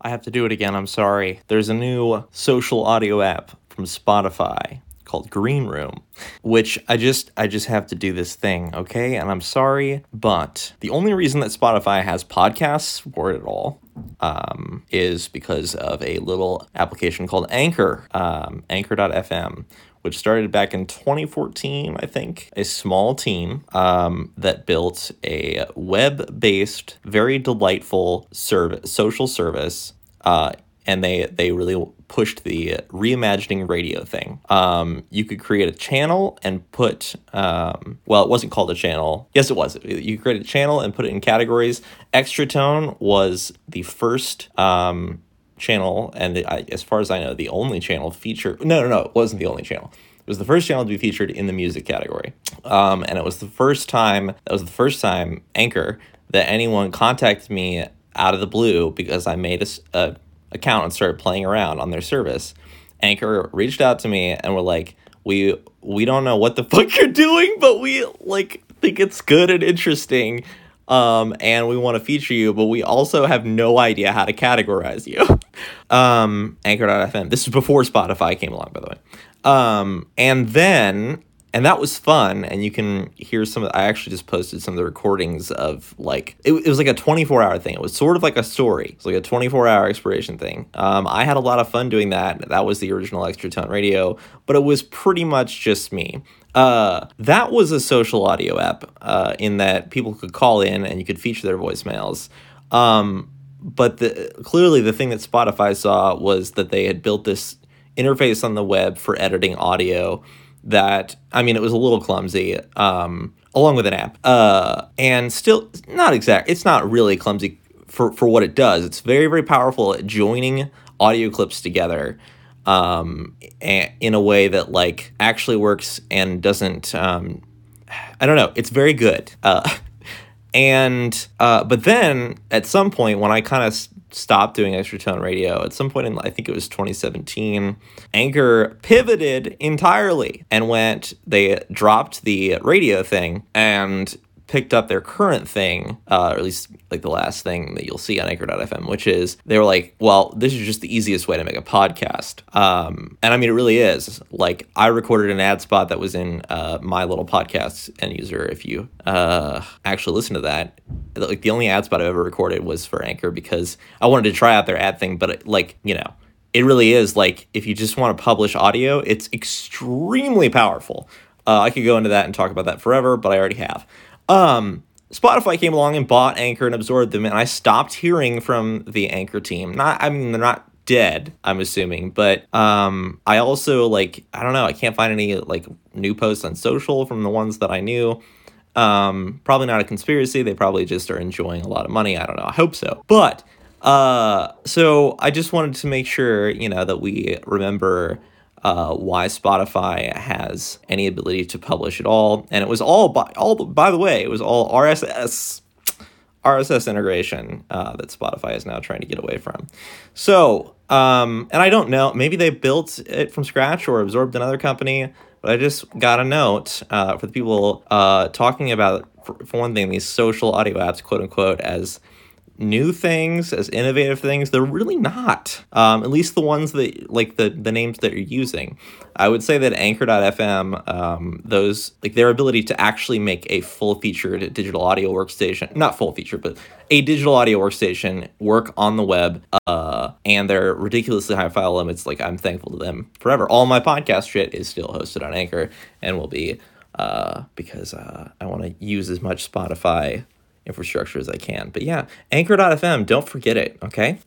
I have to do it again. I'm sorry. There's a new social audio app from Spotify called Green Room, which I just have to do this thing, okay? And I'm sorry, but the only reason that Spotify has podcasts for it at all is because of a little application called Anchor, Anchor.fm, which started back in 2014, I think. A small team that built a web-based, very delightful social service, and they really pushed the reimagining radio thing. You could create a channel and put, well, it wasn't called a channel. Yes, it was. You could create a channel and put it in categories. Extratone was the first channel, and as far as I know, the only channel featured. No, it wasn't the only channel. It was the first channel to be featured in the music category. And it was the first time, Anchor, that anyone contacted me out of the blue because I made a account and started playing around on their service. Anchor reached out to me and were like, we don't know what the fuck you're doing, but we think it's good and interesting, and we want to feature you, but we also have no idea how to categorize you. Anchor.fm. This is before Spotify came along, by the way. And that was fun, and you can hear I actually just posted some of the recordings of, it was like a 24-hour thing. It was sort of like a story. It's like a 24-hour exploration thing. I had a lot of fun doing that. That was the original Extratone Radio, but it was pretty much just me. That was a social audio app, in that people could call in and you could feature their voicemails. But clearly the thing that Spotify saw was that they had built this interface on the web for editing audio that, it was a little clumsy, along with an app. And still it's not really clumsy for what it does. It's very, very powerful at joining audio clips together, in a way that actually works and doesn't, I don't know. It's very good. But then at some point when I kind of stopped doing Extratone Radio, at some point in, I think it was 2017, Anchor pivoted entirely and they dropped the radio thing and picked up their current thing, or at least the last thing that you'll see on Anchor.fm, which is they were like, well, this is just the easiest way to make a podcast. And it really is. I recorded an ad spot that was in my little podcast end user. If you actually listen to that, the only ad spot I've ever recorded was for Anchor because I wanted to try out their ad thing, but it really is if you just want to publish audio, it's extremely powerful. I could go into that and talk about that forever, but I already have. Spotify came along and bought Anchor and absorbed them, and I stopped hearing from the Anchor team. They're not dead, I'm assuming, but I also I don't know, I can't find any new posts on social from the ones that I knew. Probably not a conspiracy. They probably just are enjoying a lot of money. I don't know. I hope so. But so I just wanted to make sure, that we remember why Spotify has any ability to publish at all. And it was by the way, it was all RSS integration that Spotify is now trying to get away from. So, and I don't know, maybe they built it from scratch or absorbed another company, but I just got a note for the people talking about, for one thing, these social audio apps, quote unquote, as new things, as innovative things. They're really not, at least the ones that the names that you're using. I would say that Anchor.fm, those their ability to actually make a full-featured digital audio workstation, not full feature, but a digital audio workstation work on the web, and their ridiculously high file limits, I'm thankful to them forever. All my podcast shit is still hosted on Anchor and will be, because I want to use as much Spotify infrastructure as I can. But yeah, Anchor.fm, don't forget it, okay?